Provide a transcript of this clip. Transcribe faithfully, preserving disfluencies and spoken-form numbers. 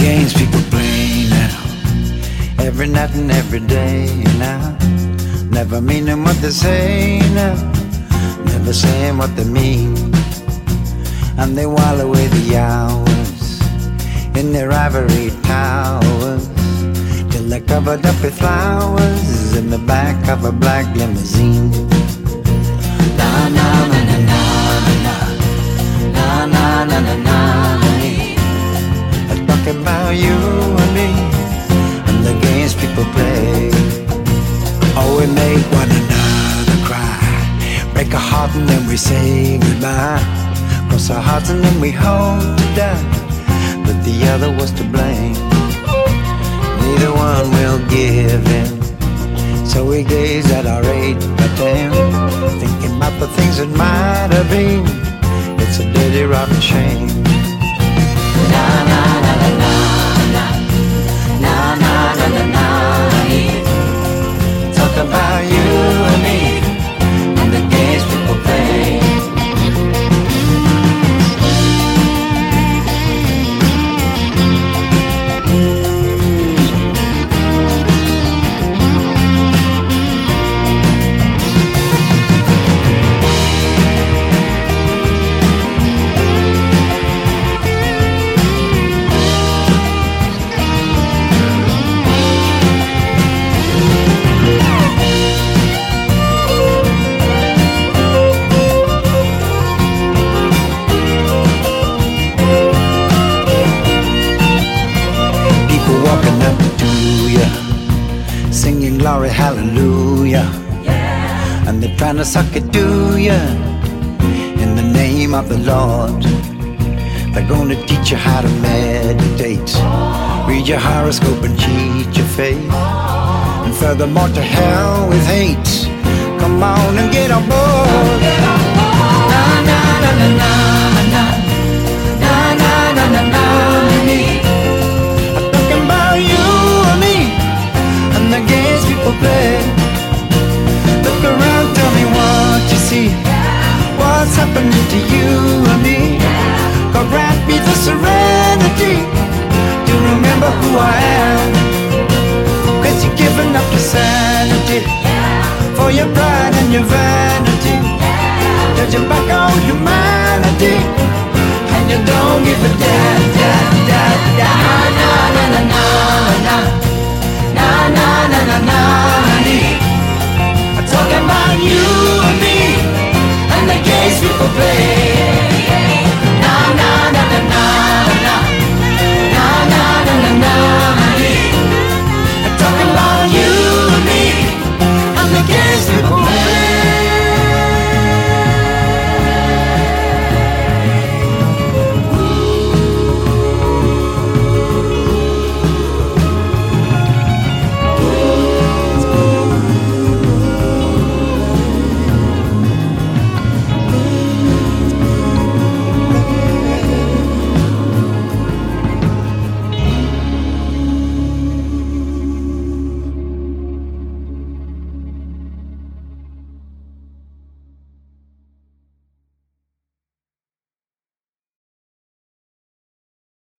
games people play now, every night and every day now, never meaning what they say now, never saying what they mean. And they while away the hours in their ivory towers, till they're covered up with flowers in the back of a black limousine. Na na na na na na na na na na na. I'm talking about you and me and the games people play. Oh, we make one another cry, break a heart and then we say goodbye, cross our hearts and then we hope to die, but the other was to blame. Neither one will give in, so we gaze at our age by ten, thinking about the things that might have been. It's a dirty, rotten shame. Na na na na na na na na na na na. Talk about you and me and the games people play. Singing glory, hallelujah, yeah. And they're trying to suck it to you in the name of the Lord. They're gonna teach you how to meditate, read your horoscope and cheat your faith, and furthermore to hell with hate. Come on and get on board. Na na na na na na na na na na na. I'm talking about you and me and the games people play. Look around, tell me what you see. What's happening to you and me? God grant me the serenity to remember who I am, 'cause you're giving up your sanity for your pride and your vanity, judging back on humanity, and you don't give a damn, damn, damn, damn. Na na na na na na na na na na. I'm talking about you and me and the games people play.